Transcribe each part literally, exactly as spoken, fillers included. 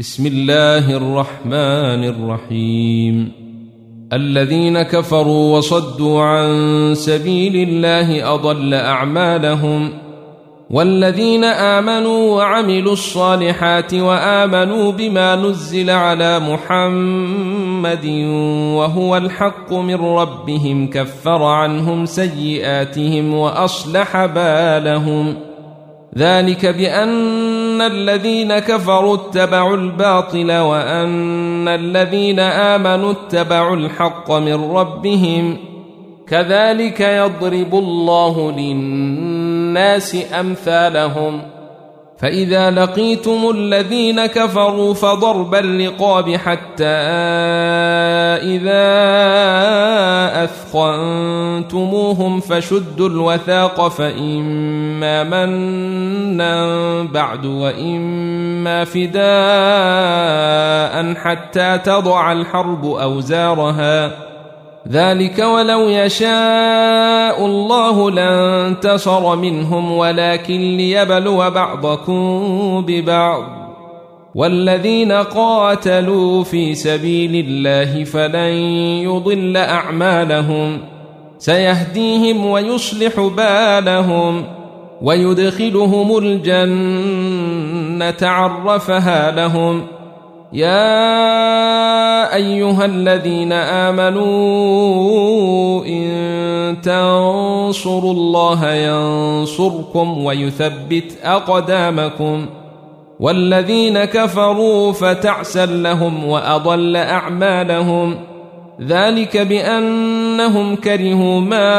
بسم الله الرحمن الرحيم. الذين كفروا وصدوا عن سبيل الله أضل أعمالهم، والذين آمنوا وعملوا الصالحات وآمنوا بما نزل على محمد وهو الحق من ربهم كفر عنهم سيئاتهم وأصلح بالهم. ذلك بأن الذين كفروا اتبعوا الباطل وأن الذين آمنوا اتبعوا الحق من ربهم، كذلك يضرب الله للناس أمثالهم. فإذا لقيتم الذين كفروا فضرب الرقاب حتى إذا أثخنتموهم فشدوا الوثاق، فإما منا بعد وإما فداء حتى تضع الحرب أوزارها. ذلك ولو يشاء الله لانتصر منهم ولكن ليبلو بعضكم ببعض. والذين قاتلوا في سبيل الله فلن يضل أعمالهم، سيهديهم ويصلح بالهم ويدخلهم الجنة عرفها لهم. يا أيها الذين آمنوا إن تنصروا الله ينصركم ويثبت أقدامكم. والذين كفروا فتعسا لهم وأضل أعمالهم. ذلك بأنهم كرهوا ما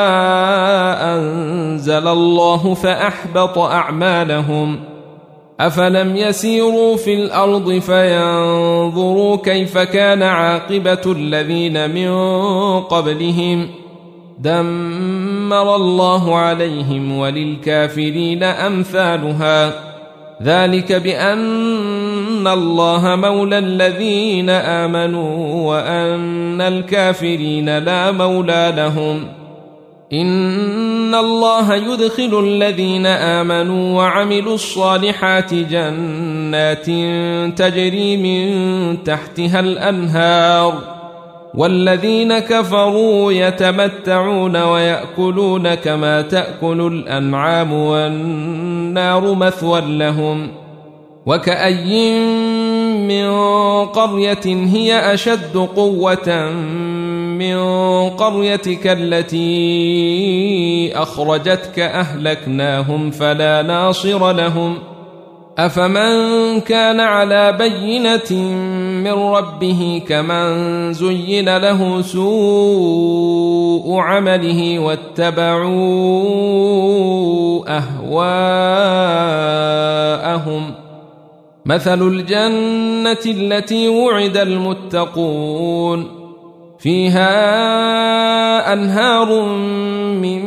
أنزل الله فأحبط أعمالهم. أفلم يسيروا في الأرض فينظروا كيف كان عاقبة الذين من قبلهم، دمر الله عليهم وللكافرين أمثالها. ذلك بأن الله مولى الذين آمنوا وأن الكافرين لا مولى لهم. إن الله يدخل الذين آمنوا وعملوا الصالحات جنات تجري من تحتها الأنهار، والذين كفروا يتمتعون ويأكلون كما تأكل الأنعام والنار مثوى لهم. وكأي من قرية هي أشد قوة من قريتك التي أخرجتك أهلكناهم فلا ناصر لهم. أفمن كان على بينة من ربه كمن زين له سوء عمله واتبعوا أهواءهم. مثل الجنة التي وعد المتقون فيها أنهار من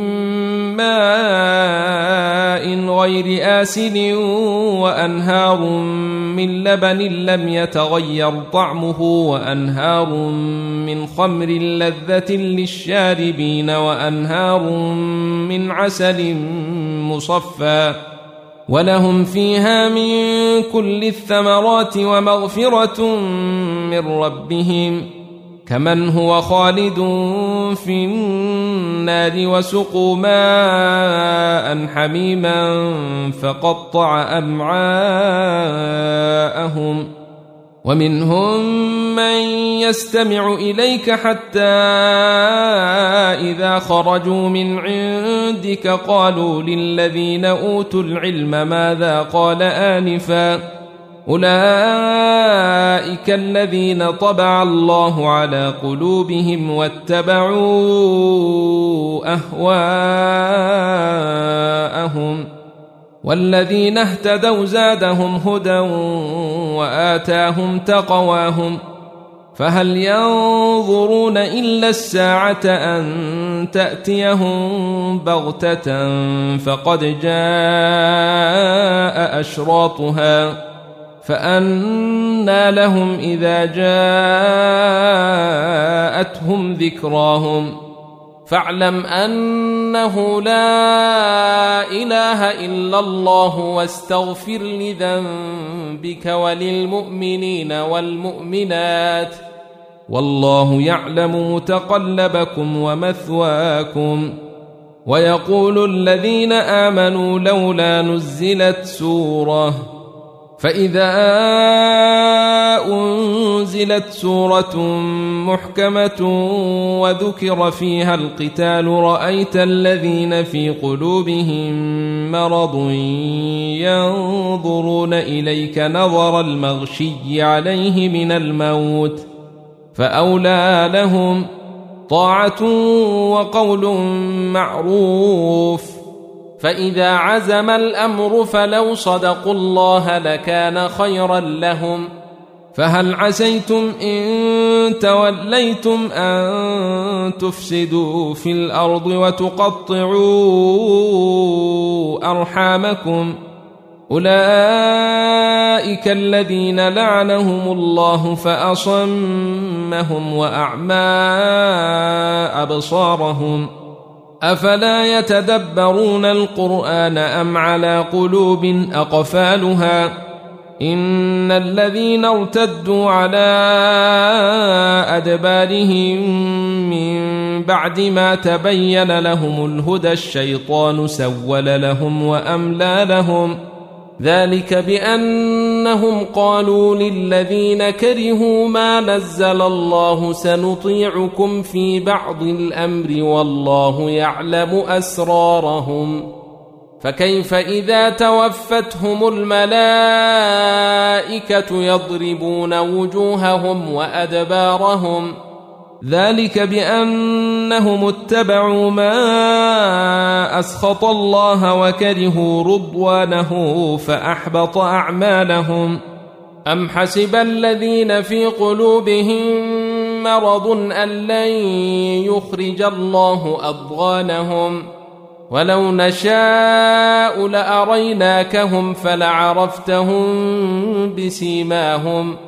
ماء غير آسن وأنهار من لبن لم يتغير طعمه وأنهار من خمر لذة للشاربين وأنهار من عسل مصفى، ولهم فيها من كل الثمرات ومغفرة من ربهم، كمن هو خالد في النار وسقوا ماء حميما فقطع أمعاءهم. ومنهم من يستمع إليك حتى إذا خرجوا من عندك قالوا للذين أوتوا العلم ماذا قال آنفا، أولئك الذين طبع الله على قلوبهم واتبعوا أهواءهم. والذين اهتدوا زادهم هدى وآتاهم تقواهم. فهل ينظرون إلا الساعة أن تأتيهم بغتة فقد جاء أشراطها، فأنى لهم إذا جاءتهم ذكراهم. فاعلم أنه لا إله إلا الله واستغفر لذنبك وللمؤمنين والمؤمنات والله يعلم متقلبكم ومثواكم. ويقول الذين آمنوا لولا نزلت سورة فإذا أنزلت سورة محكمة وذكر فيها القتال رأيت الذين في قلوبهم مرض ينظرون إليك نظر المغشي عليه من الموت فأولى لهم طاعة وقول معروف. فإذا عزم الأمر فلو صدقوا الله لكان خيرا لهم. فهل عسيتم إن توليتم أن تفسدوا في الأرض وتقطعوا أرحامكم أولئك الذين لعنهم الله فأصمهم وأعمى أبصارهم أفلا يتدبرون القرآن أم على قلوب أقفالها إن الذين ارتدوا على أدبارهم من بعد ما تبين لهم الهدى الشيطان سول لهم وأملى لهم ذلك بأنهم قالوا للذين كرهوا ما نزل الله سنطيعكم في بعض الأمر والله يعلم أسرارهم. فكيف إذا توفتهم الملائكة يضربون وجوههم وأدبارهم ذلك بأنهم اتبعوا ما أسخط الله وكرهوا رضوانه فأحبط أعمالهم. أم حسب الذين في قلوبهم مرض أن لن يخرج الله أضغانهم ولو نشاء لأريناكهم فلعرفتهم بسيماهم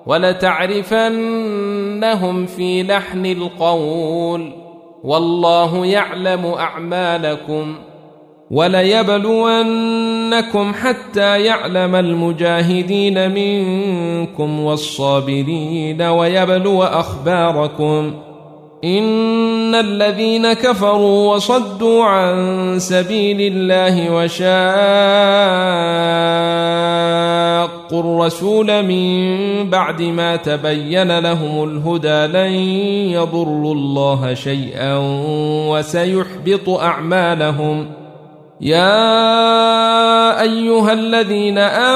ولتعرفنهم في لحن القول والله يعلم أعمالكم. وليبلونكم حتى يعلم المجاهدين منكم والصابرين ويبلو أخباركم إن الذين كفروا وصدوا عن سبيل الله وشاقوا الرسول من بعد ما تبين لهم الهدى لن يضروا الله شيئا وسيحبط أعمالهم. يا أيها الذين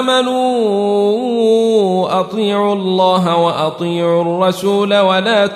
آمنوا أطيعوا الله وأطيعوا الرسول ولا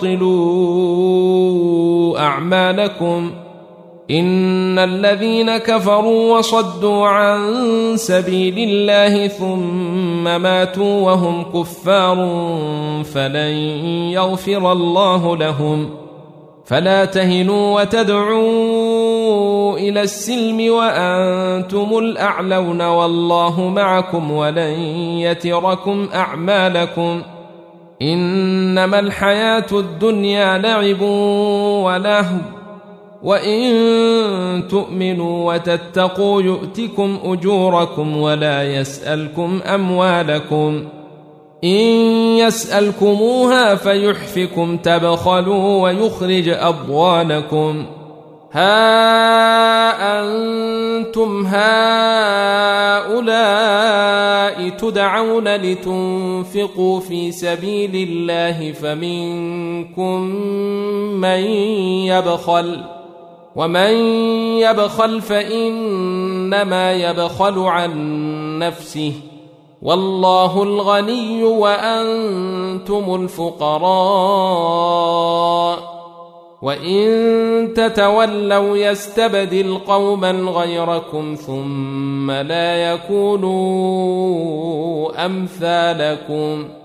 تبطلوا أعمالكم إن الذين كفروا وصدوا عن سبيل الله ثم ماتوا وهم كفار فلن يغفر الله لهم. فلا تهنوا وتدعوا إلى السلم وأنتم الأعلون والله معكم ولن يتركم أعمالكم إنما الحياة الدنيا لعب ولهو وإن تؤمنوا وتتقوا يؤتكم أجوركم ولا يسألكم أموالكم إن يسألكموها فيحفكم تبخلوا ويخرج أضغانكم. ها أنتم هؤلاء تدعون لتنفقوا في سبيل الله فمنكم من يبخل ومن يبخل فإنما يبخل عن نفسه والله الغني وأنتم الفقراء وإن تتولوا يستبدل قوما غيركم ثم لا يكونوا أمثالكم.